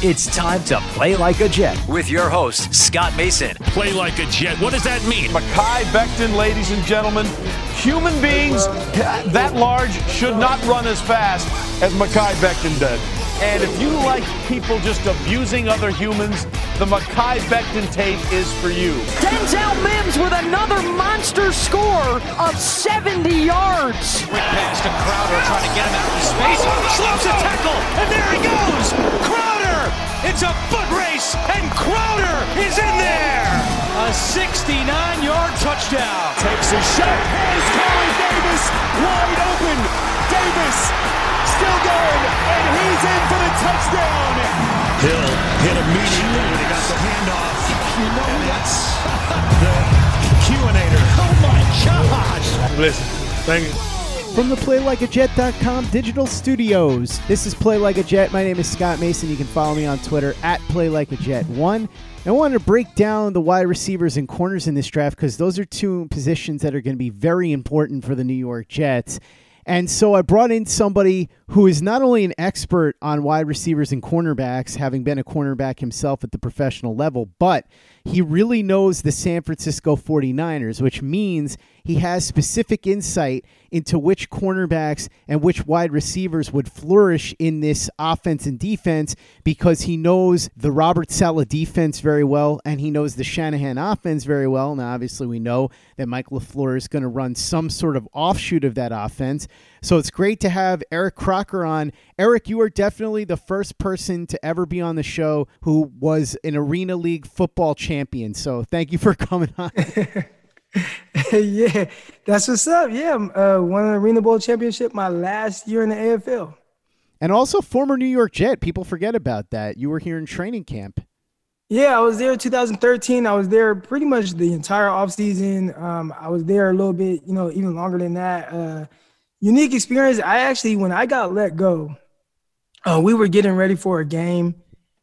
It's time to play like a Jet with your host, Scott Mason. Play like a Jet. What does that mean? Mekhi Becton, ladies and gentlemen. Human beings that large should not run as fast as Mekhi Becton did. And if you like people just abusing other humans, the Mekhi Becton tape is for you. Denzel Mims with another monster score of 70 yards. Quick pass to Crowder, trying to get him out of space. Slips a tackle, and there he goes. Crowder! It's a foot race, and Crowder is in there. A 69-yard touchdown. Takes a shot. Here's Corey Davis, wide open. Davis still going, and he's in for the touchdown. Hill hit immediately when he got the handoff. You know that's the Q-inator. Oh my gosh. Listen, thank you. From the PlayLikeAJet.com digital studios, this is Play Like a Jet. My name is Scott Mason. You can follow me on Twitter at PlayLikeAJet1. I wanted to break down the wide receivers and corners in this draft because those are two positions that are going to be very important for the New York Jets. And so I brought in somebody who is not only an expert on wide receivers and cornerbacks, having been a cornerback himself at the professional level, but he really knows the San Francisco 49ers, which means he has specific insight into which cornerbacks and which wide receivers would flourish in this offense and defense because he knows the Robert Saleh defense very well and he knows the Shanahan offense very well. Now, obviously, we know that Mike LaFleur is going to run some sort of offshoot of that offense. So it's great to have Eric Crocker on. Eric, you are definitely the first person to ever be on the show who was an Arena League football champion. So thank you for coming on. Yeah, that's what's up. Yeah, won an Arena Bowl championship my last year in the AFL. And also former New York Jet. People forget about that. You were here in training camp. Yeah, I was there in 2013. I was there pretty much the entire offseason. I was there a little bit, even longer than that. Unique experience. When I got let go, we were getting ready for a game,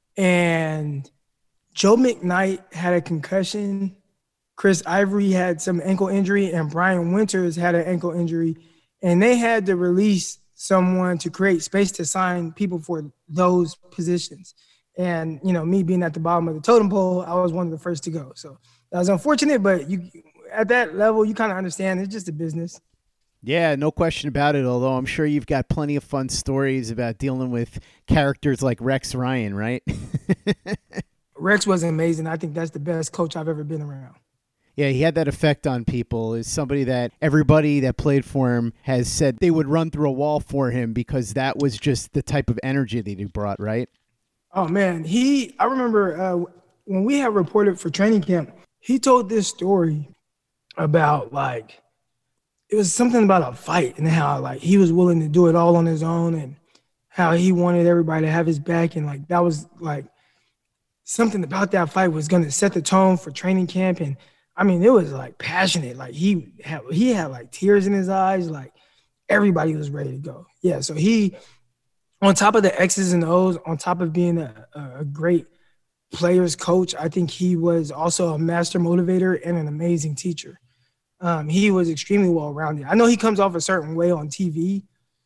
and Joe McKnight had a concussion. Chris Ivory had some ankle injury, and Brian Winters had an ankle injury, and they had to release someone to create space to sign people for those positions. And, me being at the bottom of the totem pole, I was one of the first to go. So that was unfortunate, but at that level, you kind of understand it's just a business. Yeah, no question about it, although I'm sure you've got plenty of fun stories about dealing with characters like Rex Ryan, right? Rex was amazing. I think that's the best coach I've ever been around. Yeah, he had that effect on people. Is somebody that everybody that played for him has said they would run through a wall for him because that was just the type of energy that he brought, right? Oh, man. I remember when we had reported for training camp, he told this story about, it was something about a fight and how, he was willing to do it all on his own and how he wanted everybody to have his back. And, that was, something about that fight was going to set the tone for training camp. And, it was, passionate. He had tears in his eyes. Everybody was ready to go. Yeah, so he – on top of the X's and O's, on top of being a great players coach, I think he was also a master motivator and an amazing teacher. He was extremely well-rounded. I know he comes off a certain way on TV,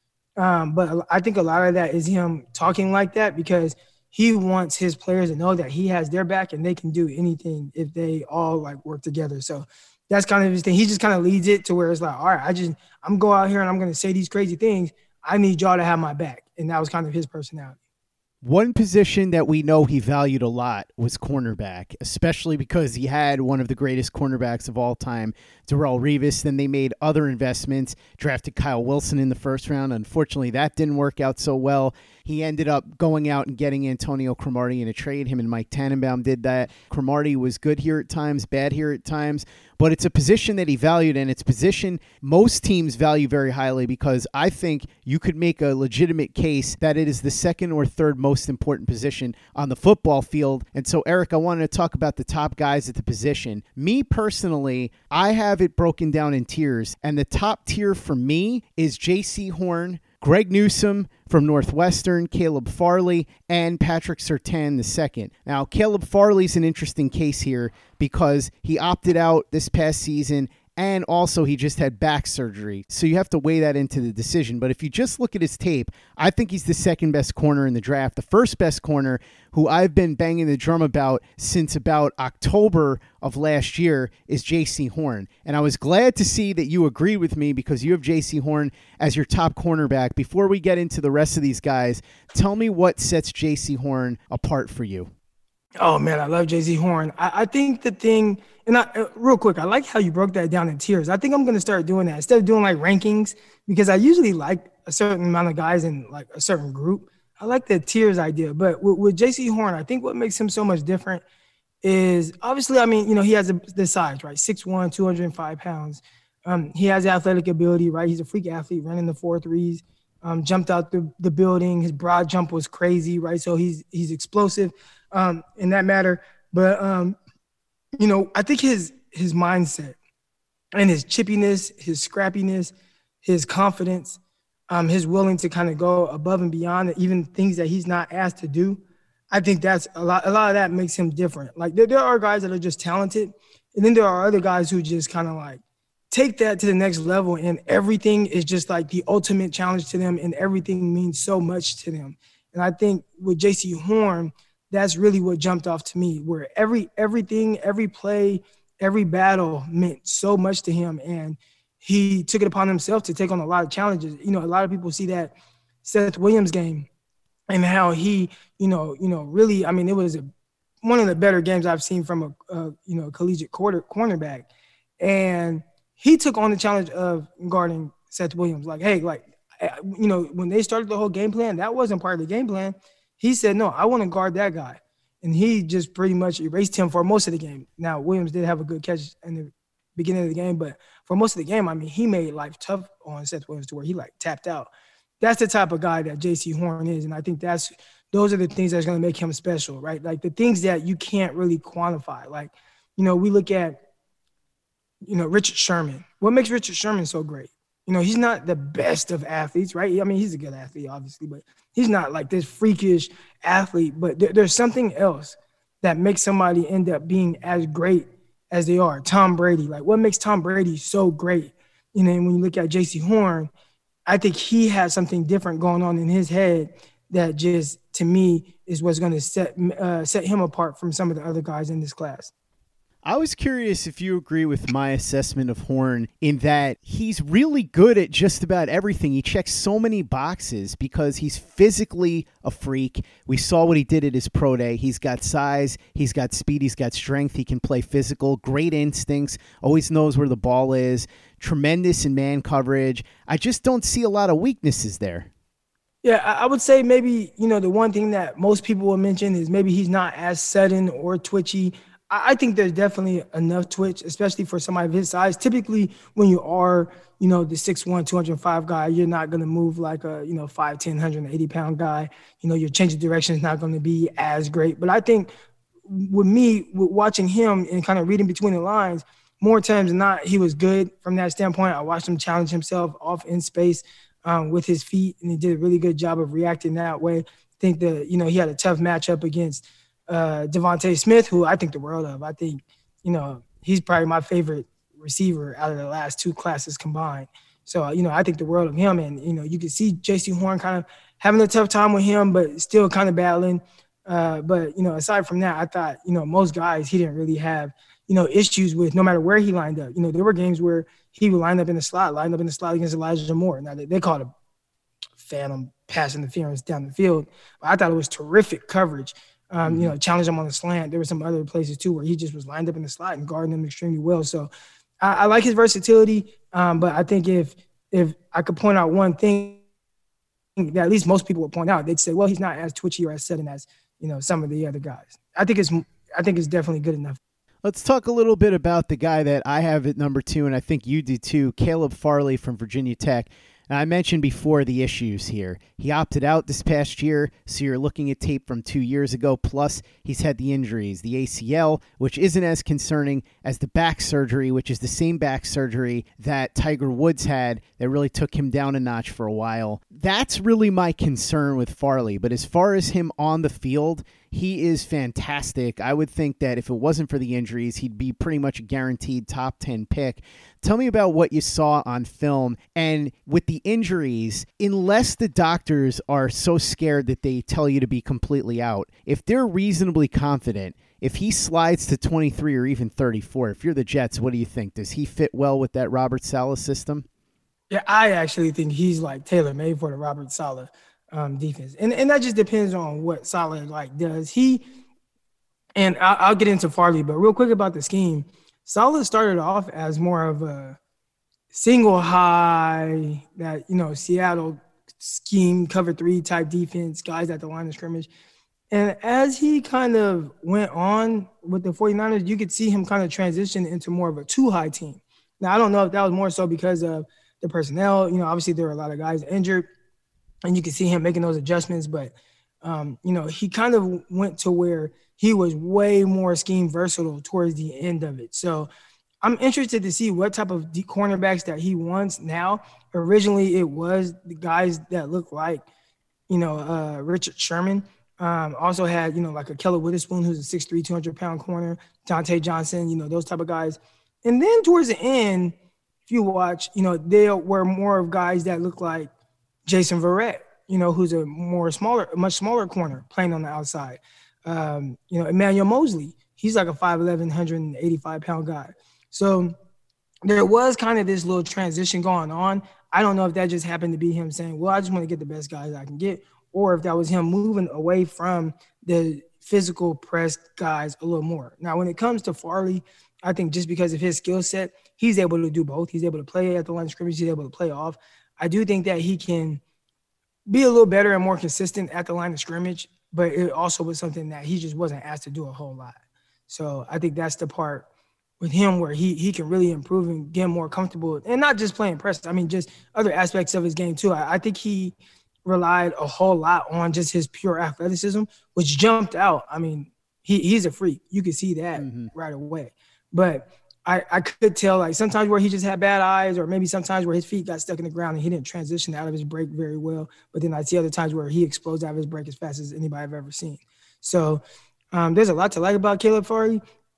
but I think a lot of that is him talking like that because he wants his players to know that he has their back and they can do anything if they all work together. So that's kind of his thing. He just kind of leads it to where it's all right, I'm go out here and I'm going to say these crazy things. I need y'all to have my back. And that was kind of his personality. One position that we know he valued a lot was cornerback, especially because he had one of the greatest cornerbacks of all time, Darrelle Revis. Then they made other investments, drafted Kyle Wilson in the first round. Unfortunately, that didn't work out so well. He ended up going out and getting Antonio Cromartie in a trade. Him and Mike Tannenbaum did that. Cromartie was good here at times, bad here at times. But it's a position that he valued, and it's a position most teams value very highly because I think you could make a legitimate case that it is the second or third most important position on the football field. And so, Eric, I wanted to talk about the top guys at the position. Me personally, I have it broken down in tiers, and the top tier for me is J.C. Horn, Greg Newsome from Northwestern, Caleb Farley, and Patrick Surtain II. Now, Caleb Farley's an interesting case here because he opted out this past season and also he just had back surgery. So you have to weigh that into the decision. But if you just look at his tape, I think he's the second best corner in the draft. The first best corner, who I've been banging the drum about since about October of last year, is J.C. Horn. And I was glad to see that you agreed with me because you have J.C. Horn as your top cornerback. Before we get into the rest of these guys, tell me what sets J.C. Horn apart for you. Oh, man, I love J.C. Horn. I think the thing, and real quick, I like how you broke that down in tiers. I think I'm going to start doing that instead of doing like rankings, because I usually like a certain amount of guys in like a certain group. I like the tiers idea. But with J.C. Horn, I think what makes him so much different is obviously, I mean, he has the size, right? 6'1", 205 pounds. He has athletic ability, right? He's a freak athlete, running the 4.3s. Jumped out the building. His broad jump was crazy, right? So he's explosive in that matter. But, I think his mindset and his chippiness, his scrappiness, his confidence, his willing to kind of go above and beyond even things that he's not asked to do. I think that's a lot of that makes him different. Like there are guys that are just talented, and then there are other guys who just kind of like take that to the next level, and everything is just like the ultimate challenge to them, and everything means so much to them. And I think with J.C. Horn, that's really what jumped off to me, where everything, every play, every battle meant so much to him, and he took it upon himself to take on a lot of challenges. A lot of people see that Seth Williams game and how he, really, I mean, it was one of the better games I've seen from a collegiate cornerback. And he took on the challenge of guarding Seth Williams. Like, hey, when they started the whole game plan, that wasn't part of the game plan. He said, no, I want to guard that guy. And he just pretty much erased him for most of the game. Now, Williams did have a good catch in the beginning of the game, but for most of the game, I mean, he made life tough on Seth Williams to where he tapped out. That's the type of guy that J.C. Horn is. And I think those are the things that's going to make him special, right? Like the things that you can't really quantify. Like, we look at, Richard Sherman. What makes Richard Sherman so great? He's not the best of athletes, right? I mean, he's a good athlete, obviously, but he's not like this freakish athlete. But there's something else that makes somebody end up being as great as they are. Tom Brady. Like, what makes Tom Brady so great? And when you look at J.C. Horn, I think he has something different going on in his head that just, to me, is what's going to set him apart from some of the other guys in this class. I was curious if you agree with my assessment of Horn in that he's really good at just about everything. He checks so many boxes because he's physically a freak. We saw what he did at his pro day. He's got size, he's got speed, he's got strength, he can play physical, great instincts, always knows where the ball is, tremendous in man coverage. I just don't see a lot of weaknesses there. Yeah, I would say maybe, the one thing that most people will mention is maybe he's not as sudden or twitchy. I think there's definitely enough twitch, especially for somebody of his size. Typically, when you are, the 6'1", 205 guy, you're not going to move like a, 5'10", 180-pound guy. Your change of direction is not going to be as great. But I think with watching him and kind of reading between the lines, more times than not, he was good from that standpoint. I watched him challenge himself off in space with his feet, and he did a really good job of reacting that way. I think that, he had a tough matchup against Devontae Smith, who I think the world of. I think, he's probably my favorite receiver out of the last two classes combined. So, I think the world of him. And, you can see J.C. Horn kind of having a tough time with him, but still kind of battling. But, aside from that, I thought, most guys he didn't really have, issues with no matter where he lined up. There were games where he would line up in the slot against Elijah Moore. Now, they called it phantom pass interference down the field. But I thought it was terrific coverage. Challenge him on the slant. There were some other places too where he just was lined up in the slot and guarding them extremely well. So I like his versatility. But I think if I could point out one thing that at least most people would point out, they'd say, well, he's not as twitchy or as sudden as, some of the other guys. I think it's definitely good enough. Let's talk a little bit about the guy that I have at number 2, and I think you do too, Caleb Farley from Virginia Tech. Now, I mentioned before the issues here. He opted out this past year, so you're looking at tape from 2 years ago. Plus, he's had the injuries, the ACL, which isn't as concerning as the back surgery, which is the same back surgery that Tiger Woods had that really took him down a notch for a while. That's really my concern with Farley. But as far as him on the field, he is fantastic. I would think that if it wasn't for the injuries, he'd be pretty much a guaranteed top 10 pick. Tell me about what you saw on film. And with the injuries, unless the doctors are so scared that they tell you to be completely out, if they're reasonably confident, if he slides to 23 or even 34, if you're the Jets, what do you think? Does he fit well with that Robert Saleh system? Yeah, I actually think he's like tailor-made for the Robert Saleh defense. And that just depends on what Saleh does. And I'll get into Farley, but real quick about the scheme. Saleh started off as more of a single high, that, Seattle scheme, cover 3 type defense, guys at the line of scrimmage. And as he kind of went on with the 49ers, you could see him kind of transition into more of a 2-high team. Now, I don't know if that was more so because of the personnel. Obviously there were a lot of guys injured, and you could see him making those adjustments. But, he kind of went to where he was way more scheme versatile towards the end of it. So I'm interested to see what type of cornerbacks that he wants now. Originally, it was the guys that look like, Richard Sherman. Also had, like a Keller Witherspoon, who's a 6'3", 200-pound corner, Dante Johnson, those type of guys. And then towards the end, if you watch, there were more of guys that look like Jason Verrett, who's a much smaller corner playing on the outside. Emmanuel Mosley, he's like a 5'11", 185-pound guy. So there was kind of this little transition going on. I don't know if that just happened to be him saying, well, I just want to get the best guys I can get, or if that was him moving away from the physical press guys a little more. Now, when it comes to Farley, I think just because of his skill set, he's able to do both. He's able to play at the line of scrimmage. He's able to play off. I do think that he can be a little better and more consistent at the line of scrimmage, but it also was something that he just wasn't asked to do a whole lot. So I think that's the part with him where he can really improve and get more comfortable, and not just playing press. I mean, just other aspects of his game too. I think he relied a whole lot on just his pure athleticism, which jumped out. I mean, he's a freak. You could see that right away. But I could tell, sometimes where he just had bad eyes, or maybe sometimes where his feet got stuck in the ground and he didn't transition out of his break very well. But then I see other times where he explodes out of his break as fast as anybody I've ever seen. So there's a lot to like about Caleb Farley.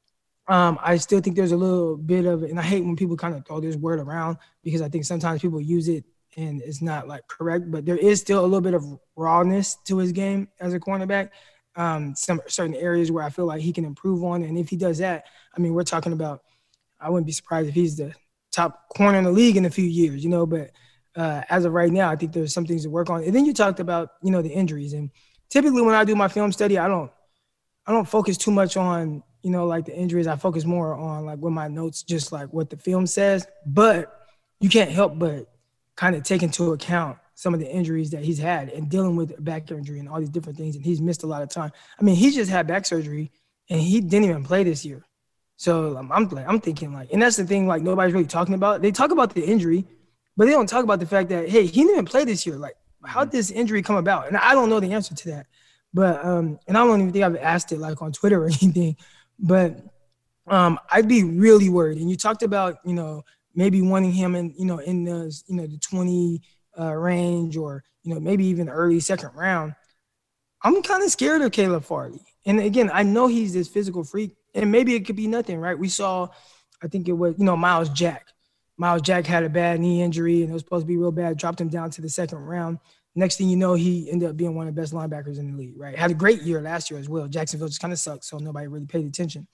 I still think there's a little bit of, and I hate when people kind of throw this word around, because I think sometimes people use it and it's not correct, but there is still a little bit of rawness to his game as a cornerback. Some certain areas where I feel like he can improve on. And if he does that, I mean, we're talking about, I wouldn't be surprised if he's the top corner in the league in a few years, but as of right now, I think there's some things to work on. And then you talked about, the injuries, and typically when I do my film study, I don't focus too much on, the injuries. I focus more on with my notes, just what the film says, but you can't help but kind of take into account some of the injuries that he's had and dealing with back injury and all these different things. And he's missed a lot of time. I mean, he just had back surgery and he didn't even play this year. So I'm thinking and that's the thing, nobody's really talking about. They talk about the injury, but they don't talk about the fact that, hey, he didn't even play this year. How did this injury come about? And I don't know the answer to that. But, and I don't even think I've asked it on Twitter or anything, but I'd be really worried. And you talked about, maybe wanting him in the 20 range, or, maybe even early second round. I'm kind of scared of Caleb Farley. And again, I know he's this physical freak, and maybe it could be nothing, right? We saw, I think it was, Miles Jack. Miles Jack had a bad knee injury, and it was supposed to be real bad, dropped him down to the second round. Next thing you know, he ended up being one of the best linebackers in the league, right? Had a great year last year as well. Jacksonville just kind of sucked, so nobody really paid attention.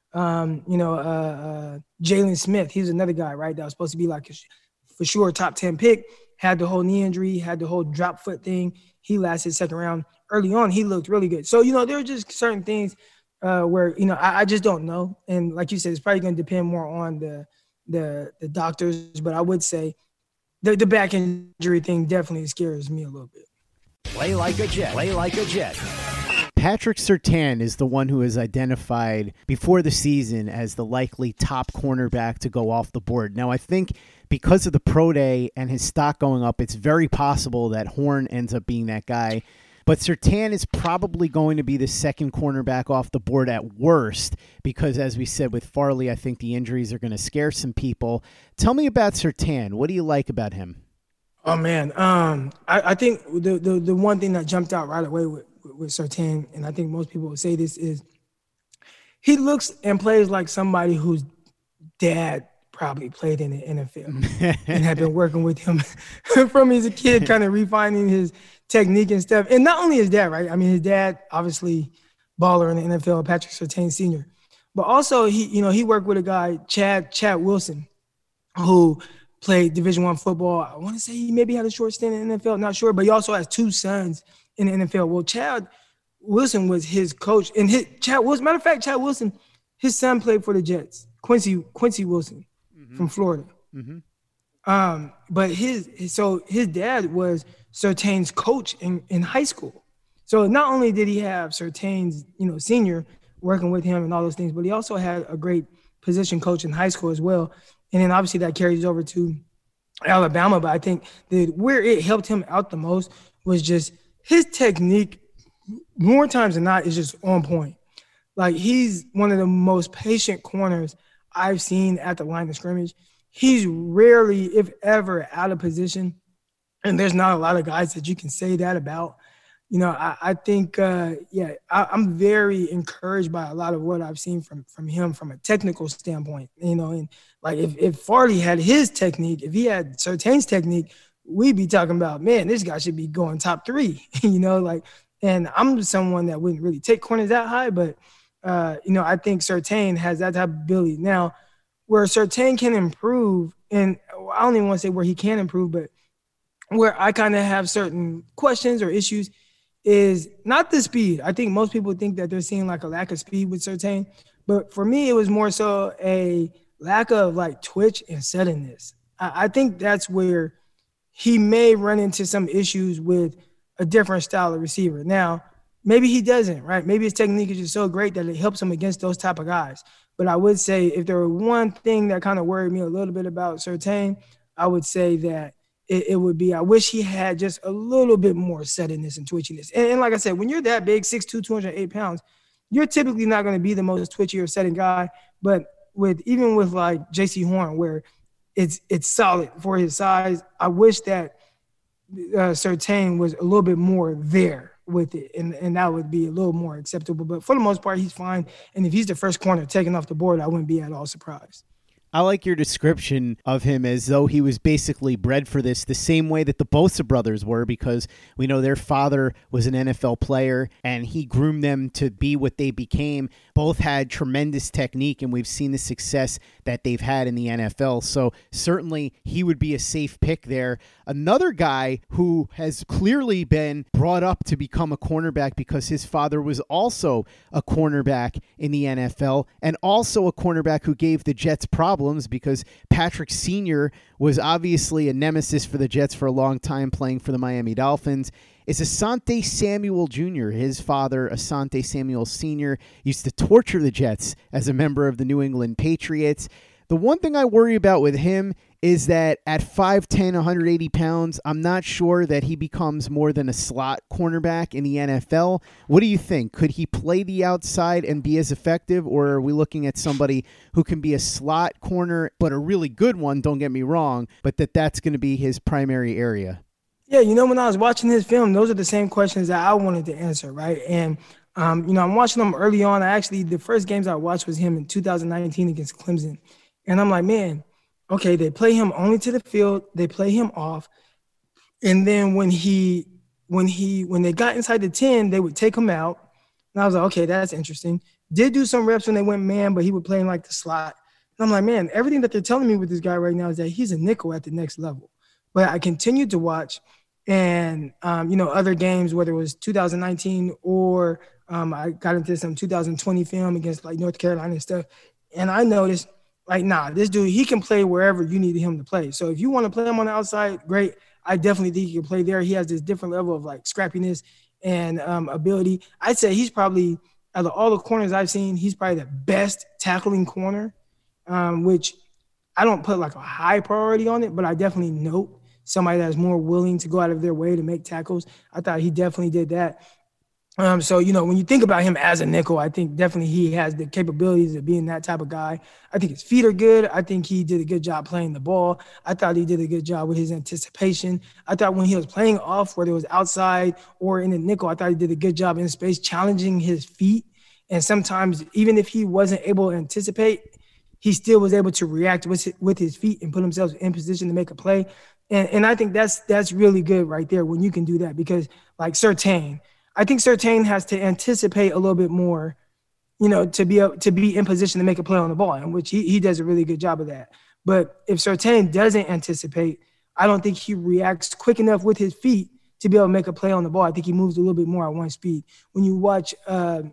Jalen Smith, he was another guy, right, that was supposed to be for sure top 10 pick, had the whole knee injury, had the whole drop foot thing. He lasted second round. Early on, he looked really good. So, there are just certain things where, I just don't know. And like you said, it's probably going to depend more on the doctors. But I would say the back injury thing definitely scares me a little bit. Play like a Jet. Play like a Jet. Patrick Surtain is the one who is identified before the season as the likely top cornerback to go off the board. Now, I think because of the pro day and his stock going up, it's very possible that Horn ends up being that guy. But Surtain is probably going to be the second cornerback off the board at worst, because as we said with Farley, I think the injuries are going to scare some people. Tell me about Surtain. What do you like about him? Oh, man. I think the one thing that jumped out right away with Surtain, and I think most people would say this, is he looks and plays like somebody whose dad probably played in the NFL and had been working with him from as a kid, kind of refining his technique and stuff. And not only his dad, right? I mean, his dad, obviously baller in the NFL, Patrick Surtain Sr., but also he worked with a guy, Chad Wilson, who played Division I football. I want to say he maybe had a short stint in the NFL, not sure, but he also has 2 sons in the NFL. Well, Chad Wilson was his coach, and Chad Wilson, his son played for the Jets, Quincy Wilson from Florida. Mm-hmm. But his dad was Surtain's coach in high school. So not only did he have Surtain's, senior working with him and all those things, but he also had a great position coach in high school as well. And then obviously that carries over to Alabama. But I think where it helped him out the most was just his technique, more times than not, is just on point. Like, he's one of the most patient corners I've seen at the line of scrimmage. He's rarely, if ever, out of position. And there's not a lot of guys that you can say that about. I think, I'm very encouraged by a lot of what I've seen from him from a technical standpoint, and like if Farley had his technique, if he had Surtain's technique, we'd be talking about, man, this guy should be going top 3, and I'm someone that wouldn't really take corners that high, but, I think Surtain has that type of ability. Now, where Surtain can improve, and I don't even want to say where he can improve, but where I kind of have certain questions or issues is not the speed. I think most people think that they're seeing like a lack of speed with Surtain, but for me, it was more so a lack of like twitch and settedness. I think that's where he may run into some issues with a different style of receiver. Now, maybe he doesn't, right? Maybe his technique is just so great that it helps him against those type of guys. But I would say if there were one thing that kind of worried me a little bit about Surtain, I would say that it would be, I wish he had just a little bit more settedness and twitchiness. And like I said, when you're that big, 6'2", 208 pounds, you're typically not going to be the most twitchy or setting guy. But even with like J.C. Horn, where it's solid for his size, I wish that Surtain was a little bit more there with it, and that would be a little more acceptable. But for the most part, he's fine. And if he's the first corner taken off the board, I wouldn't be at all surprised. I like your description of him as though he was basically bred for this, the same way that the Bosa brothers were, because we know their father was an NFL player and he groomed them to be what they became. Both had tremendous technique, and we've seen the success that they've had in the NFL. So certainly he would be a safe pick there. Another guy who has clearly been brought up to become a cornerback because his father was also a cornerback in the NFL, and also a cornerback who gave the Jets problems, because Patrick Sr. was obviously a nemesis for the Jets for a long time, playing for the Miami Dolphins, is Asante Samuel Jr. His father, Asante Samuel Sr., used to torture the Jets as a member of the New England Patriots. The one thing I worry about with him is that at 5'10", 180 pounds, I'm not sure that he becomes more than a slot cornerback in the NFL. What do you think? Could he play the outside and be as effective, or are we looking at somebody who can be a slot corner, but a really good one, don't get me wrong, but that's going to be his primary area? Yeah, when I was watching his film, those are the same questions that I wanted to answer, right? And, I'm watching him early on. The first games I watched was him in 2019 against Clemson. And I'm like, man, okay, they play him only to the field, they play him off, and then when they got inside the 10, they would take him out. And I was like, okay, that's interesting. Did do some reps when they went man, but he would play in like the slot. And I'm like, man, everything that they're telling me with this guy right now is that he's a nickel at the next level. But I continued to watch, and other games, whether it was 2019 or I got into some 2020 film against like North Carolina and stuff, and I noticed, like, nah, this dude, he can play wherever you need him to play. So if you want to play him on the outside, great. I definitely think he can play there. He has this different level of, like, scrappiness and ability. I'd say he's probably, out of all the corners I've seen, he's probably the best tackling corner, which I don't put, like, a high priority on it, but I definitely note somebody that's more willing to go out of their way to make tackles. I thought he definitely did that. So, when you think about him as a nickel, I think definitely he has the capabilities of being that type of guy. I think his feet are good. I think he did a good job playing the ball. I thought he did a good job with his anticipation. I thought when he was playing off, whether it was outside or in the nickel, I thought he did a good job in space, challenging his feet. And sometimes, even if he wasn't able to anticipate, he still was able to react with his feet and put himself in position to make a play. And I think that's really good right there when you can do that, because like Surtain, I think Surtain has to anticipate a little bit more, to be in position to make a play on the ball, in which he does a really good job of that. But if Surtain doesn't anticipate, I don't think he reacts quick enough with his feet to be able to make a play on the ball. I think he moves a little bit more at one speed. When you watch the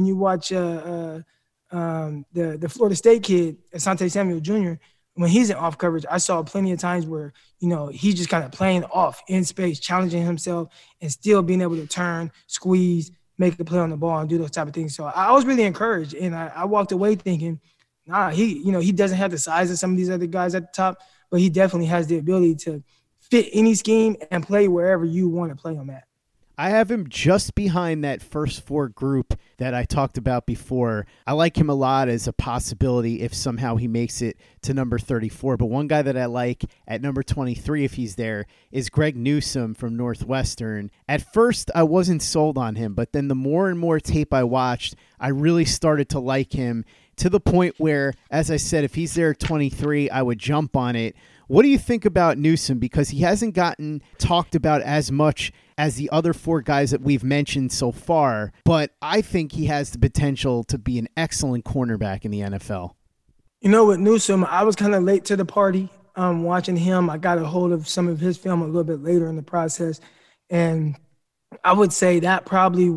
Florida State kid, Asante Samuel Jr., when he's in off coverage, I saw plenty of times where, he's just kind of playing off in space, challenging himself and still being able to turn, squeeze, make a play on the ball and do those type of things. So I was really encouraged, and I walked away thinking, he doesn't have the size of some of these other guys at the top, but he definitely has the ability to fit any scheme and play wherever you want to play him at. I have him just behind that first four group that I talked about before. I like him a lot as a possibility if somehow he makes it to number 34. But one guy that I like at number 23, if he's there, is Greg Newsome from Northwestern. At first, I wasn't sold on him, but then the more and more tape I watched, I really started to like him to the point where, as I said, if he's there at 23, I would jump on it. What do you think about Newsome? Because he hasn't gotten talked about as much as the other four guys that we've mentioned so far, but I think he has the potential to be an excellent cornerback in the NFL. With Newsome, I was kind of late to the party watching him. I got a hold of some of his film a little bit later in the process, and I would say that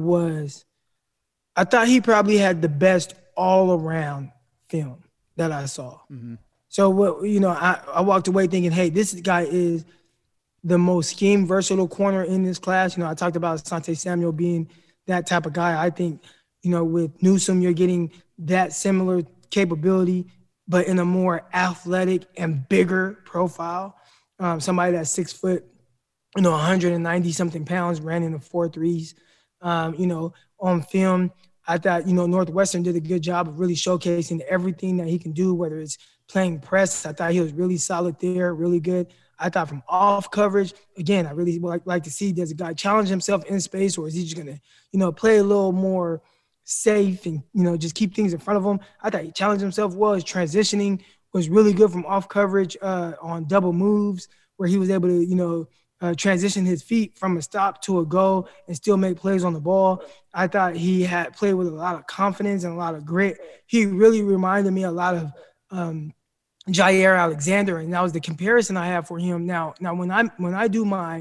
I thought he probably had the best all-around film that I saw. Mm-hmm. So, I walked away thinking, hey, this guy is the most scheme versatile corner in this class. I talked about Asante Samuel being that type of guy. I think, with Newsome, you're getting that similar capability, but in a more athletic and bigger profile. Somebody that's 6 foot, 190 something pounds, ran in the 4.3s. On film, I thought, Northwestern did a good job of really showcasing everything that he can do, whether it's playing press. I thought he was really solid there, really good. I thought from off coverage, again, I really like to see, does a guy challenge himself in space, or is he just going to, play a little more safe and, just keep things in front of him? I thought he challenged himself well. His transitioning was really good from off coverage on double moves, where he was able to, transition his feet from a stop to a go and still make plays on the ball. I thought he had played with a lot of confidence and a lot of grit. He really reminded me a lot of Jair Alexander, and that was the comparison I have for him. Now when I do my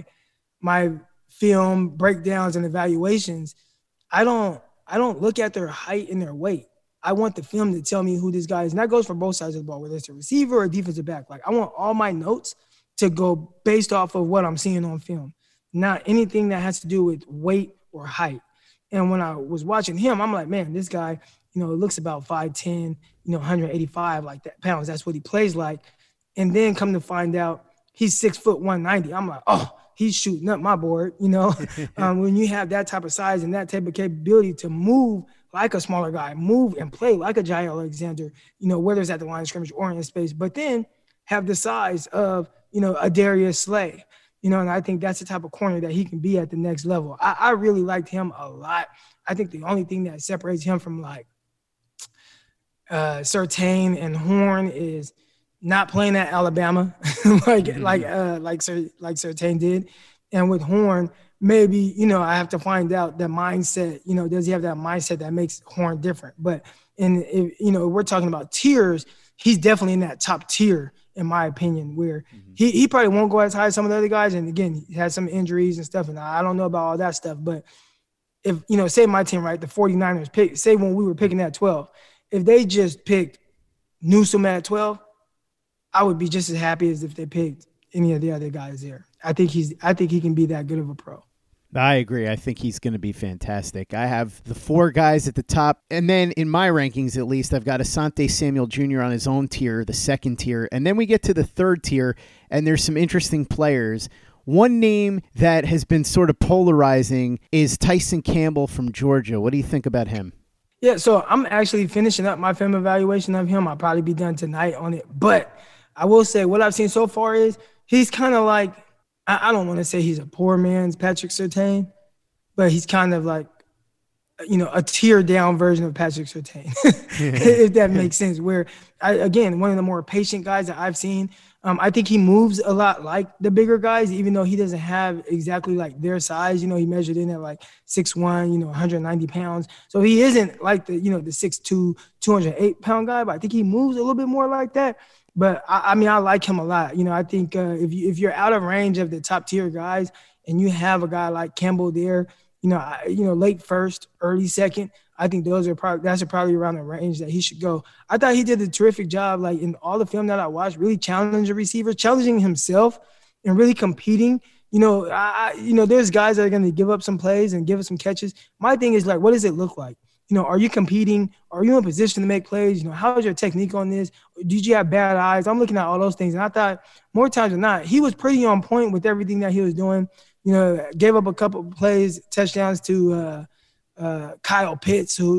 film breakdowns and evaluations, I don't look at their height and their weight. I want the film to tell me who this guy is, and that goes for both sides of the ball, whether it's a receiver or a defensive back. Like, I want all my notes to go based off of what I'm seeing on film, not anything that has to do with weight or height. And when I was watching him, I'm like, man, this guy, looks about 5'10", 185 like that pounds. That's what he plays like. And then come to find out he's 6 foot 190. I'm like, oh, he's shooting up my board. When you have that type of size and that type of capability to move like a smaller guy, move and play like a Jair Alexander, whether it's at the line of scrimmage or in space, but then have the size of, a Darius Slay, and I think that's the type of corner that he can be at the next level. I really liked him a lot. I think the only thing that separates him from Surtain and Horn is not playing at Alabama like Surtain did. And with Horn, maybe, I have to find out the mindset, does he have that mindset that makes Horn different? But we're talking about tiers, he's definitely in that top tier, in my opinion, where he probably won't go as high as some of the other guys. And again, he has some injuries and stuff, and I don't know about all that stuff. But if, say my team, right, the 49ers say when we were picking at 12, if they just picked Newsome at 12, I would be just as happy as if they picked any of the other guys there. I think he can be that good of a pro. I agree. I think he's going to be fantastic. I have the four guys at the top, and then in my rankings, at least, I've got Asante Samuel Jr. on his own tier, the second tier, and then we get to the third tier, and there's some interesting players. One name that has been sort of polarizing is Tyson Campbell from Georgia. What do you think about him? Yeah, so I'm actually finishing up my film evaluation of him. I'll probably be done tonight on it, but I will say what I've seen so far is he's kind of like, I don't want to say he's a poor man's Patrick Surtain, but he's kind of like a tier down version of Patrick Surtain, if that makes sense. Where, again, one of the more patient guys that I've seen. I think he moves a lot like the bigger guys, even though he doesn't have exactly like their size. He measured in at like 6'1", 190 pounds. So he isn't like the 6'2", 208-pound guy, but I think he moves a little bit more like that. But I like him a lot. I think if you're out of range of the top tier guys and you have a guy like Campbell there, late first, early second, I think that's probably around the range that he should go. I thought he did a terrific job, like in all the film that I watched, really challenging a receiver, challenging himself, and really competing. There's guys that are going to give up some plays and give us some catches. My thing is, like, what does it look like? Are you competing? Are you in position to make plays? How is your technique on this? Did you have bad eyes? I'm looking at all those things, and I thought more times than not, he was pretty on point with everything that he was doing. Gave up a couple of plays, touchdowns to Kyle Pitts, who,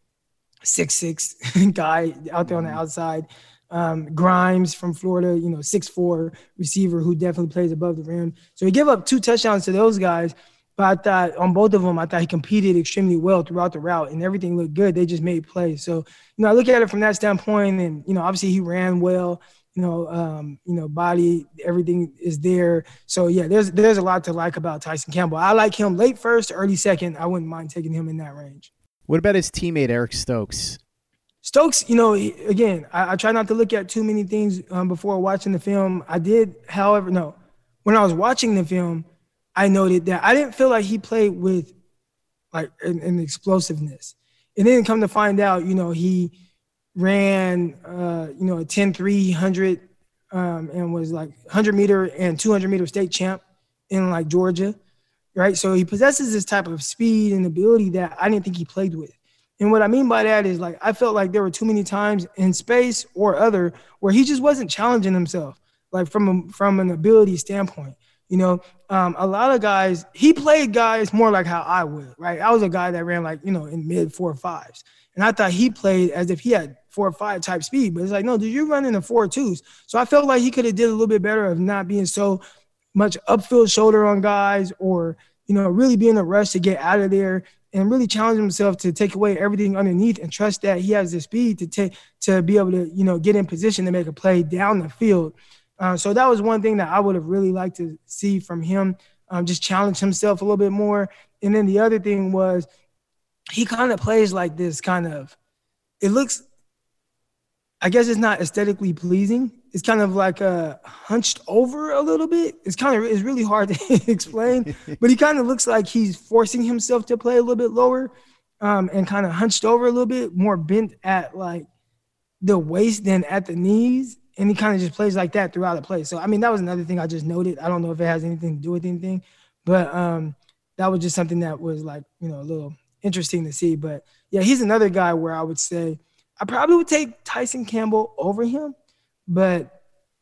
6'6" guy out there on the outside. Grimes from Florida, 6'4" receiver who definitely plays above the rim. So he gave up 2 touchdowns to those guys, but I thought on both of them, he competed extremely well throughout the route and everything looked good. They just made plays. So, I look at it from that standpoint, and, obviously he ran well. Body, everything is there. So yeah, there's a lot to like about Tyson Campbell. I like him late first, early second. I wouldn't mind taking him in that range. What about his teammate, Eric Stokes? Stokes, again, I try not to look at too many things before watching the film. I did, however, when I was watching the film, I noted that I didn't feel like he played with like an explosiveness. And then come to find out, he ran, a 10-300 and was like 100-meter and 200-meter state champ in like Georgia, right? So he possesses this type of speed and ability that I didn't think he played with. And what I mean by that is, like, I felt like there were too many times in space or other where he just wasn't challenging himself, like from an ability standpoint. A lot of guys, he played guys more like how I would, right? I was a guy that ran like, in mid 4.5s. And I thought he played as if he had 4.5 type speed, but it's like, no, dude, you're running the 4.2s. So I felt like he could have did a little bit better of not being so much upfield shoulder on guys, or, really be in a rush to get out of there and really challenge himself to take away everything underneath and trust that he has the speed to be able to, get in position to make a play down the field. So that was one thing that I would have really liked to see from him, just challenge himself a little bit more. And then the other thing was, he kind of plays like this kind of, it looks, I guess it's not aesthetically pleasing. It's kind of like hunched over a little bit. It's really hard to explain, but he kind of looks like he's forcing himself to play a little bit lower and kind of hunched over a little bit, more bent at like the waist than at the knees. And he kind of just plays like that throughout the play. So, that was another thing I just noted. I don't know if it has anything to do with anything, but that was just something that was like, a little interesting to see. But yeah, he's another guy where I would say I probably would take Tyson Campbell over him. But,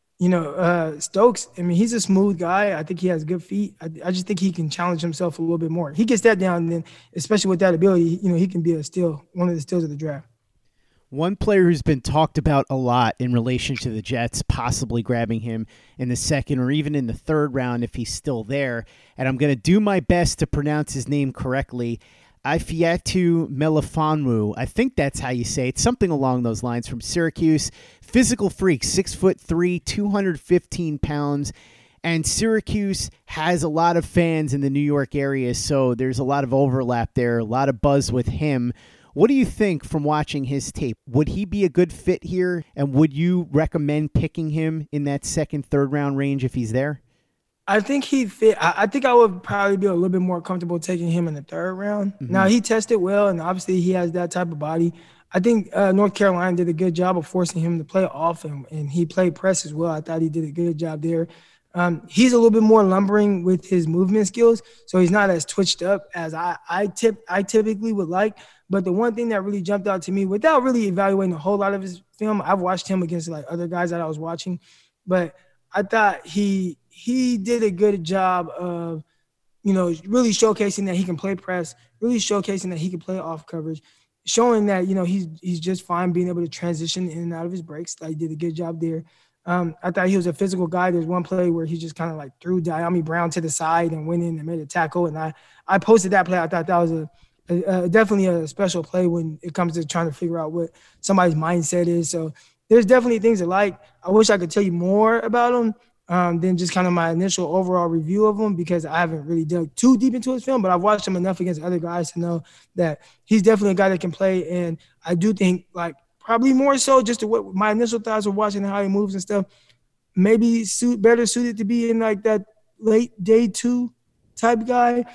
Stokes, he's a smooth guy. I think he has good feet. I just think he can challenge himself a little bit more. He gets that down, and then especially with that ability, he can be one of the steals of the draft. One player who's been talked about a lot in relation to the Jets, possibly grabbing him in the second or even in the third round if he's still there, and I'm going to do my best to pronounce his name correctly, Ifeatu Melifonwu. I think that's how you say it. Something along those lines, from Syracuse. Physical freak, 6'3", 215 pounds. And Syracuse has a lot of fans in the New York area, so there's a lot of overlap there, a lot of buzz with him. What do you think from watching his tape? Would he be a good fit here? And would you recommend picking him in that second, third round range if he's there? I think he'd fit. I think I would probably be a little bit more comfortable taking him in the third round. Mm-hmm. Now, he tested well, and obviously he has that type of body. I think North Carolina did a good job of forcing him to play off him, and he played press as well. I thought he did a good job there. He's a little bit more lumbering with his movement skills, so he's not as twitched up as I typically would like. But the one thing that really jumped out to me, without really evaluating a whole lot of his film, I've watched him against like other guys that I was watching, but I thought he did a good job of, really showcasing that he can play press, really showcasing that he can play off coverage, showing that, he's just fine being able to transition in and out of his breaks. Like, he did a good job there. I thought he was a physical guy. There's one play where he just kind of like threw Diami Brown to the side and went in and made a tackle. And I posted that play. I thought that was a definitely a special play when it comes to trying to figure out what somebody's mindset is. So there's definitely things I like. I wish I could tell you more about him than just kind of my initial overall review of him, because I haven't really dug too deep into his film, but I've watched him enough against other guys to know that he's definitely a guy that can play. And I do think, like, probably more so just to what my initial thoughts of watching how he moves and stuff, maybe better suited to be in like that late day 2 type guy.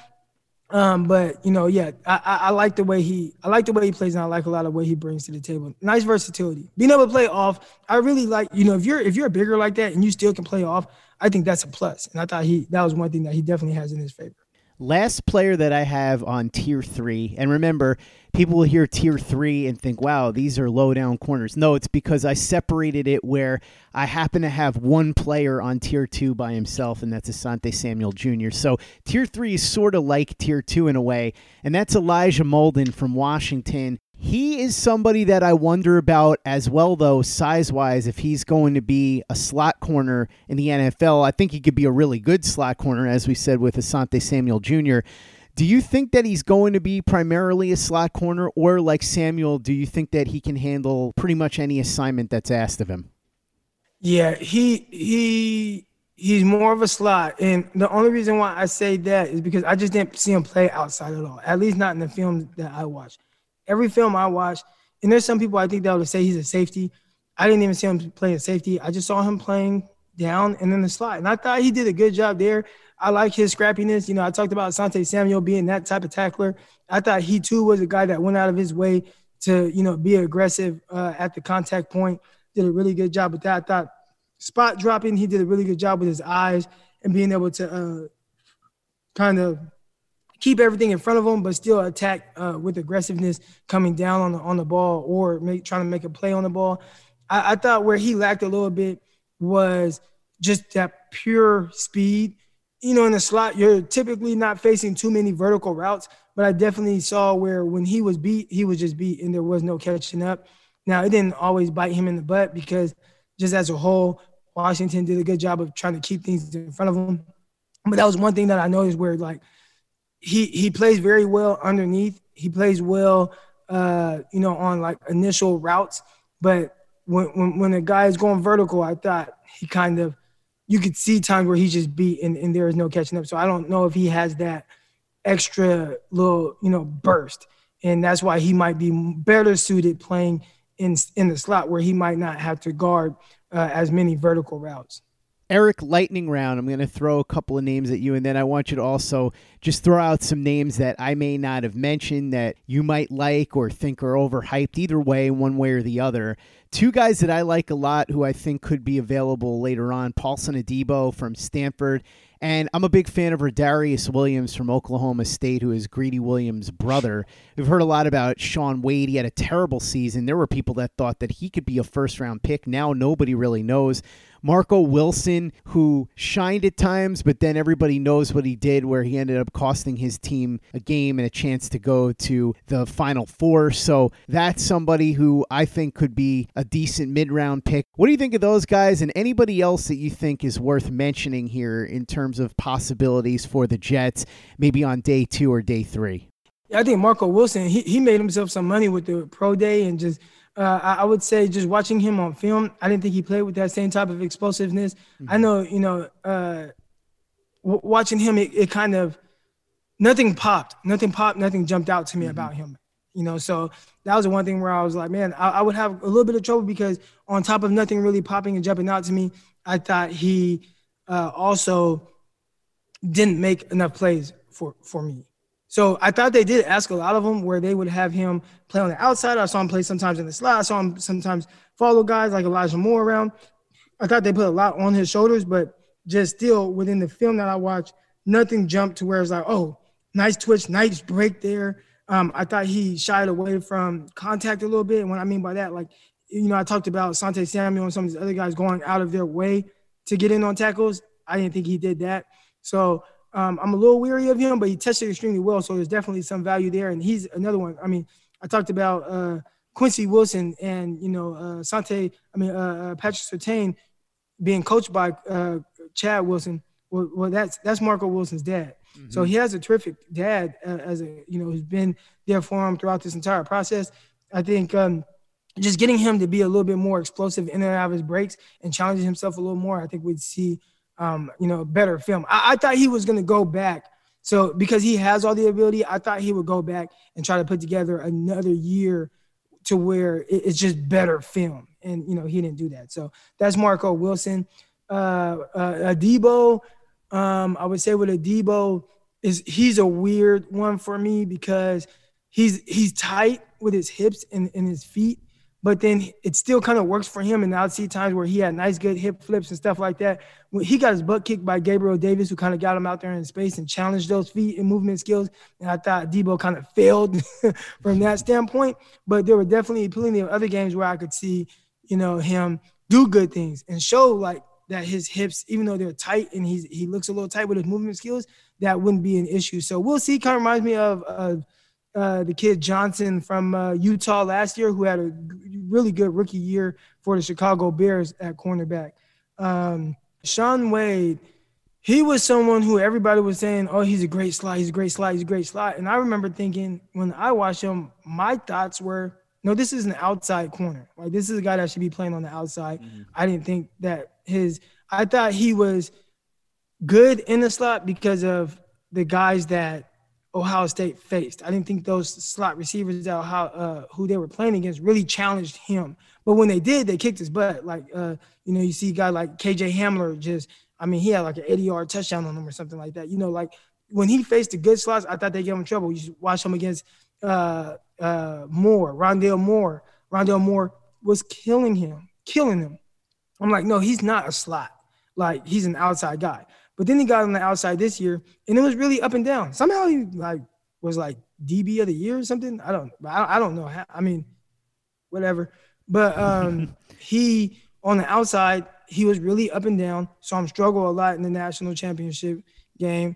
But yeah, I like the way he plays, and I like a lot of what he brings to the table. Nice versatility, being able to play off. I really like, if you're bigger like that and you still can play off, I think that's a plus. And I thought that was one thing that he definitely has in his favor. Last player that I have on tier 3, and remember, people will hear tier 3 and think, wow, these are low down corners. No, it's because I separated it where I happen to have one player on tier 2 by himself, and that's Asante Samuel Jr. So tier 3 is sort of like tier 2 in a way, and that's Elijah Molden from Washington. He is somebody that I wonder about as well, though, size-wise, if he's going to be a slot corner in the NFL. I think he could be a really good slot corner, as we said with Asante Samuel Jr. Do you think that he's going to be primarily a slot corner, or like Samuel, do you think that he can handle pretty much any assignment that's asked of him? Yeah, he's more of a slot, and the only reason why I say that is because I just didn't see him play outside at all, at least not in the films that I watched. Every film I watched, and there's some people I think that would say he's a safety. I didn't even see him playing safety. I just saw him playing down and in the slot, and I thought he did a good job there. I like his scrappiness. I talked about Asante Samuel being that type of tackler. I thought he, too, was a guy that went out of his way to, be aggressive at the contact point. Did a really good job with that. I thought spot dropping, he did a really good job with his eyes and being able to kind of keep everything in front of him, but still attack with aggressiveness coming down on the ball or trying to make a play on the ball. I thought where he lacked a little bit was just that pure speed. In the slot, you're typically not facing too many vertical routes, but I definitely saw where when he was beat, he was just beat and there was no catching up. Now, it didn't always bite him in the butt because just as a whole, Washington did a good job of trying to keep things in front of him. But that was one thing that I noticed where, like, he plays very well underneath. He plays well, on like initial routes. But when a guy is going vertical, I thought he kind of, you could see times where he's just beat and there is no catching up. So I don't know if he has that extra little, burst. And that's why he might be better suited playing in the slot where he might not have to guard as many vertical routes. Eric, lightning round. I'm going to throw a couple of names at you, and then I want you to also just throw out some names that I may not have mentioned that you might like or think are overhyped. Either way, one way or the other. Two guys that I like a lot who I think could be available later on, Paulson Adebo from Stanford, and I'm a big fan of Rodarius Williams from Oklahoma State, who is Greedy Williams' brother. We've heard a lot about Sean Wade. He had a terrible season. There were people that thought that he could be a first-round pick. Now nobody really knows. Marco Wilson, who shined at times, but then everybody knows what he did, where he ended up costing his team a game and a chance to go to the Final Four. So that's somebody who I think could be a decent mid-round pick. What do you think of those guys, and anybody else that you think is worth mentioning here in terms of possibilities for the Jets, maybe on day 2 or day 3? I think Marco Wilson, he made himself some money with the pro day, and just I would say just watching him on film, I didn't think he played with that same type of explosiveness. Mm-hmm. I know, watching him, it kind of nothing popped, nothing jumped out to me about him. So that was the one thing where I was like, man, I would have a little bit of trouble because on top of nothing really popping and jumping out to me, I thought he also didn't make enough plays for me. So I thought they did ask a lot of them where they would have him play on the outside. I saw him play sometimes in the slot. I saw him sometimes follow guys like Elijah Moore around. I thought they put a lot on his shoulders, but just still within the film that I watched, nothing jumped to where it's like, oh, nice twitch, nice break there. I thought he shied away from contact a little bit. And what I mean by that, like, I talked about Asante Samuel and some of these other guys going out of their way to get in on tackles. I didn't think he did that. So I'm a little weary of him, but he tested extremely well. So there's definitely some value there. And he's another one. I mean, I talked about Quincy Wilson and, Patrick Surtain being coached by Chad Wilson. Well, that's Marco Wilson's dad. Mm-hmm. So he has a terrific dad who's been there for him throughout this entire process. I think just getting him to be a little bit more explosive in and out of his breaks and challenging himself a little more, I think we'd see, better film. I thought he was going to go back. So because he has all the ability, I thought he would go back and try to put together another year to where it's just better film. And, he didn't do that. So that's Marco Wilson. Adebo, I would say with Adebo he's a weird one for me because he's tight with his hips and his feet, but then it still kind of works for him. And I'd see times where he had nice, good hip flips and stuff like that. When he got his butt kicked by Gabriel Davis, who kind of got him out there in space and challenged those feet and movement skills. And I thought Debo kind of failed from that standpoint. But there were definitely plenty of other games where I could see, him do good things and show like that his hips, even though they're tight and he looks a little tight with his movement skills, that wouldn't be an issue. So we'll see. Kind of reminds me of the kid Johnson from Utah last year, who had a really good rookie year for the Chicago Bears at cornerback. Shaun Wade, he was someone who everybody was saying, oh, he's a great slot, he's a great slot, he's a great slot. And I remember thinking when I watched him, my thoughts were, no, this is an outside corner. Like, this is a guy that should be playing on the outside. Mm-hmm. I didn't think that I thought he was good in the slot because of the guys that Ohio State faced. I didn't think those slot receivers who they were playing against really challenged him. But when they did, they kicked his butt. Like, you see a guy like KJ Hamler he had like an 80-yard touchdown on him or something like that. Like when he faced the good slots, I thought they gave him trouble. You should watch him against Rondale Moore. Rondale Moore was killing him. I'm like, no, he's not a slot. Like, he's an outside guy. But then he got on the outside this year, and it was really up and down. Somehow he was DB of the year or something. I don't know. Whatever. But he on the outside, he was really up and down. Saw him struggle a lot in the national championship game.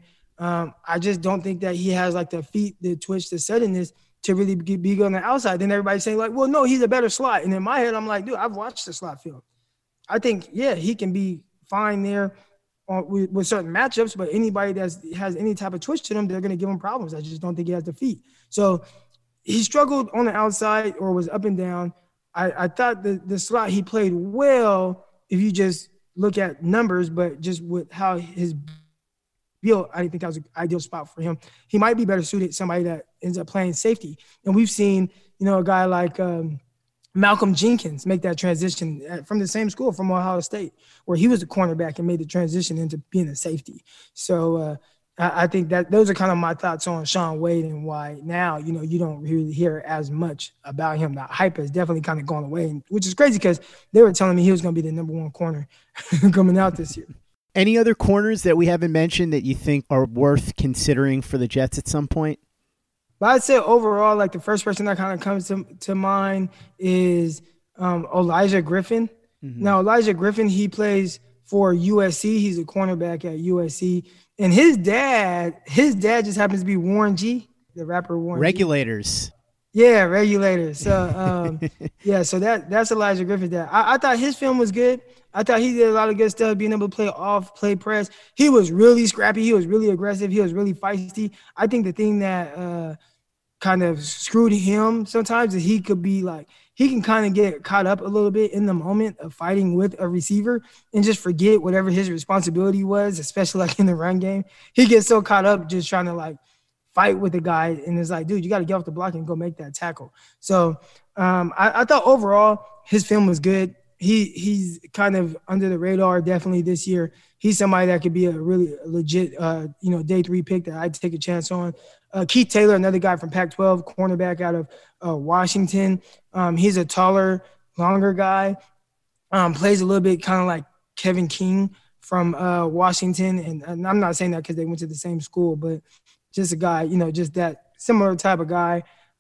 I just don't think that he has the feet, the twitch, the settingness to really be good on the outside. Then everybody's saying well, no, he's a better slot. And in my head, I'm like, dude, I've watched the slot field. I think, yeah, he can be fine there with certain matchups, but anybody that has any type of twitch to them, they're going to give him problems. I just don't think he has the feet. So he struggled on the outside or was up and down. I thought the slot he played well if you just look at numbers, but just with how his build, I didn't think that was an ideal spot for him. He might be better suited somebody that ends up playing safety. And we've seen, a guy like Malcolm Jenkins make that transition from the same school, from Ohio State, where he was a cornerback and made the transition into being a safety. So I think that those are kind of my thoughts on Shaun Wade and why now, you don't really hear as much about him. The hype has definitely kind of gone away, which is crazy because they were telling me he was going to be the number one corner coming out this year. Any other corners that we haven't mentioned that you think are worth considering for the Jets at some point? But I'd say overall, the first person that kind of comes to mind is Elijah Griffin. Mm-hmm. Now, Elijah Griffin, he plays for USC. He's a cornerback at USC. And his dad just happens to be Warren G, the rapper Warren Regulators. G. Yeah, Regulators. So, so that's Elijah Griffin's dad. I thought his film was good. I thought he did a lot of good stuff, being able to play off, play press. He was really scrappy. He was really aggressive. He was really feisty. I think the thing that kind of screwed him sometimes is he can kind of get caught up a little bit in the moment of fighting with a receiver and just forget whatever his responsibility was, especially in the run game. He gets so caught up just trying to fight with the guy, and it's dude, you got to get off the block and go make that tackle. So I thought overall his film was good. He's kind of under the radar definitely this year. He's somebody that could be a really legit, day 3 pick that I'd take a chance on. Keith Taylor, another guy from Pac-12, cornerback out of Washington. He's a taller, longer guy. Plays a little bit kind of like Kevin King from Washington. And I'm not saying that because they went to the same school, but just a guy, just that similar type of guy.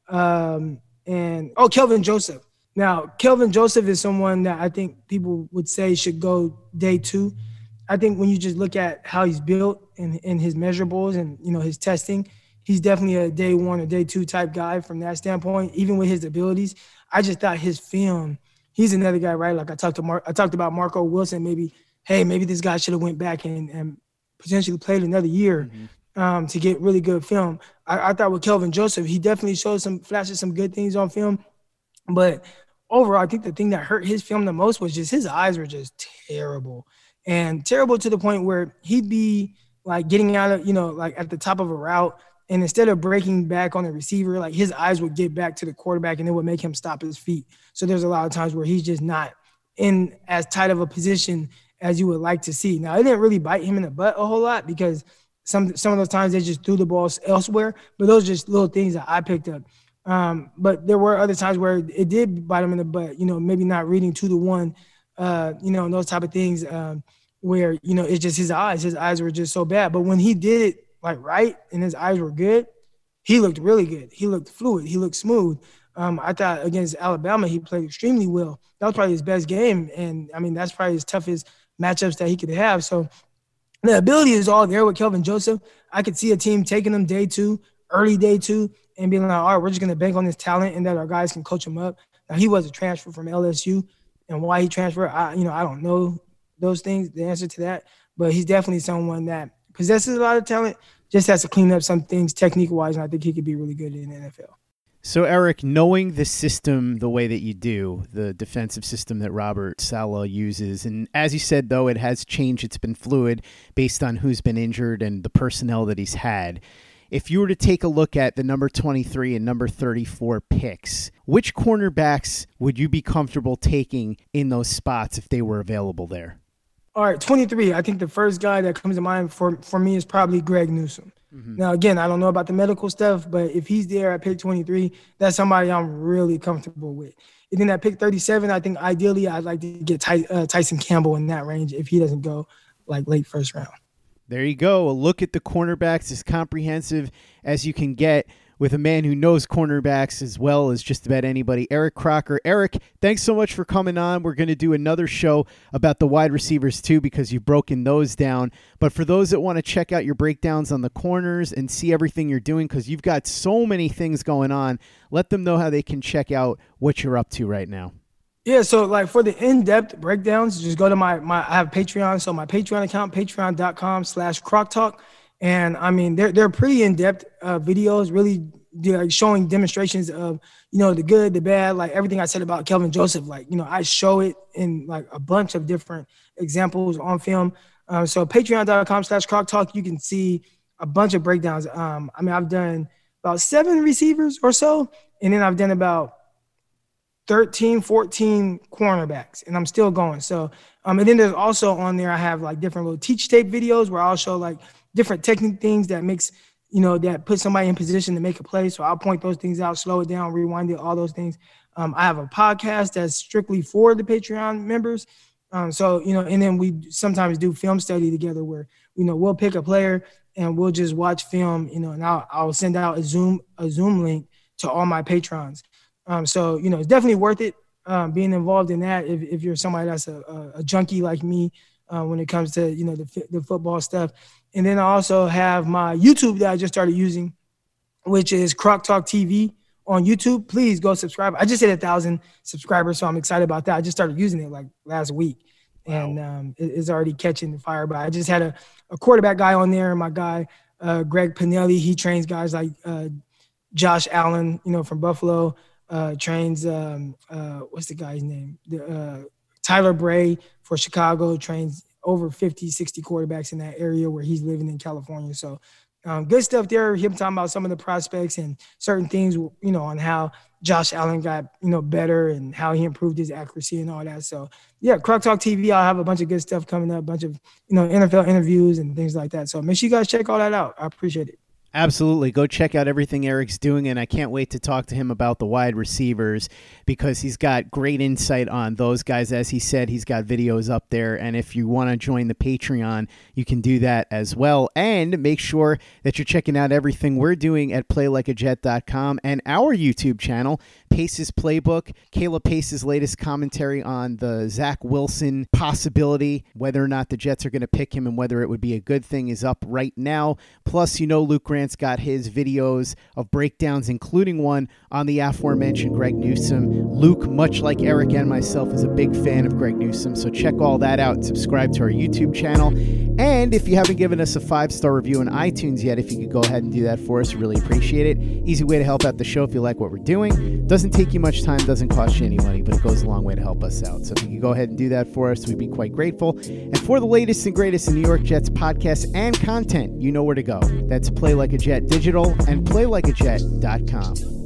Kelvin Joseph. Now, Kelvin Joseph is someone that I think people would say should go day 2. I think when you just look at how he's built and his measurables and, his testing, he's definitely a day 1 or day 2 type guy from that standpoint, even with his abilities. I just thought his film, he's another guy, right? I talked about Marco Wilson, maybe this guy should have went back and potentially played another year to get really good film. I thought with Kelvin Joseph, he definitely showed some flashes, some good things on film. But overall, I think the thing that hurt his film the most was just his eyes were just terrible. And terrible to the point where he'd be like getting out of, like at the top of a route, and instead of breaking back on the receiver, like his eyes would get back to the quarterback and it would make him stop his feet. So there's a lot of times where he's just not in as tight of a position as you would like to see. Now, it didn't really bite him in the butt a whole lot because some of those times they just threw the balls elsewhere, but those are just little things that I picked up. But there were other times where it did bite him in the butt, maybe not reading 2-1, and those type of things where, it's just his eyes were just so bad. But when he did it like right and his eyes were good, he looked really good. He looked fluid. He looked smooth. I thought against Alabama, he played extremely well. That was probably his best game. And I mean, that's probably his toughest matchups that he could have. So the ability is all there with Kelvin Joseph. I could see a team taking him early day two, and being like, all right, we're just going to bank on this talent and that our guys can coach him up. Now, he was a transfer from LSU, and why he transferred, I don't know those things, the answer to that. But he's definitely someone that possesses a lot of talent, just has to clean up some things technique-wise, and I think he could be really good in the NFL. So, Eric, knowing the system the way that you do, the defensive system that Robert Saleh uses, and as you said, though, it has changed. It's been fluid based on who's been injured and the personnel that he's had. If you were to take a look at the number 23 and number 34 picks, which cornerbacks would you be comfortable taking in those spots if they were available there? All right, 23. I think the first guy that comes to mind for me is probably Greg Newsome. Mm-hmm. Now, again, I don't know about the medical stuff, but if he's there at pick 23, that's somebody I'm really comfortable with. And then at pick 37, I think ideally I'd like to get Tyson Campbell in that range if he doesn't go like late first round. There you go. A look at the cornerbacks as comprehensive as you can get with a man who knows cornerbacks as well as just about anybody, Eric Crocker. Eric, thanks so much for coming on. We're going to do another show about the wide receivers too, because you've broken those down. But for those that want to check out your breakdowns on the corners and see everything you're doing, because you've got so many things going on, let them know how they can check out what you're up to right now. Yeah, so like for the in-depth breakdowns, just go to my I have Patreon. So my Patreon account, patreon.com/CrocTalk. And I mean, they're pretty in-depth videos, really like showing demonstrations of, the good, the bad, like everything I said about Kelvin Joseph. Like, I show it in like a bunch of different examples on film. So patreon.com/CrocTalk, you can see a bunch of breakdowns. I've done about 7 receivers or so, and then I've done about 13, 14 cornerbacks, and I'm still going. So, and then there's also on there, I have like different little teach tape videos where I'll show like different technique things that makes, that put somebody in position to make a play. So I'll point those things out, slow it down, rewind it, all those things. I have a podcast that's strictly for the Patreon members. And then we sometimes do film study together where, we'll pick a player and we'll just watch film, and I'll send out a Zoom link to all my patrons. So, it's definitely worth it being involved in that if you're somebody that's a junkie like me when it comes to, the football stuff. And then I also have my YouTube that I just started using, which is Croc Talk TV on YouTube. Please go subscribe. I just hit 1,000 subscribers, so I'm excited about that. I just started using it like last week. Wow. And it's already catching the fire. But I just had a quarterback guy on there, my guy, Greg Pinelli. He trains guys like Josh Allen, from Buffalo. Trains what's the guy's name? Tyler Bray for Chicago, trains over 50, 60 quarterbacks in that area where he's living in California. So good stuff there. Him talking about some of the prospects and certain things, on how Josh Allen got, better and how he improved his accuracy and all that. So yeah, Croc Talk TV, I'll have a bunch of good stuff coming up, a bunch of, NFL interviews and things like that. So make sure you guys check all that out. I appreciate it. Absolutely. Go check out everything Eric's doing, and I can't wait to talk to him about the wide receivers because he's got great insight on those guys. As he said, he's got videos up there, and if you want to join the Patreon, you can do that as well. And make sure that you're checking out everything we're doing at PlayLikeAJet.com and our YouTube channel, Pace's Playbook, Caleb Pace's latest commentary on the Zach Wilson possibility, whether or not the Jets are going to pick him and whether it would be a good thing, is up right now. Plus, Luke Graham Grant's got his videos of breakdowns, including one on the aforementioned Greg Newsome. Luke, much like Eric and myself, is a big fan of Greg Newsome, so check all that out and subscribe to our YouTube channel. And if you haven't given us a 5-star review on iTunes yet, if you could go ahead and do that for us, really appreciate it. Easy way to help out the show if you like what we're doing. Doesn't take you much time, doesn't cost you any money, but it goes a long way to help us out. So if you could go ahead and do that for us, we'd be quite grateful. And for the latest and greatest in New York Jets podcasts and content, you know where to go. That's Play Like a Jet Digital and PlayLikeAJet.com.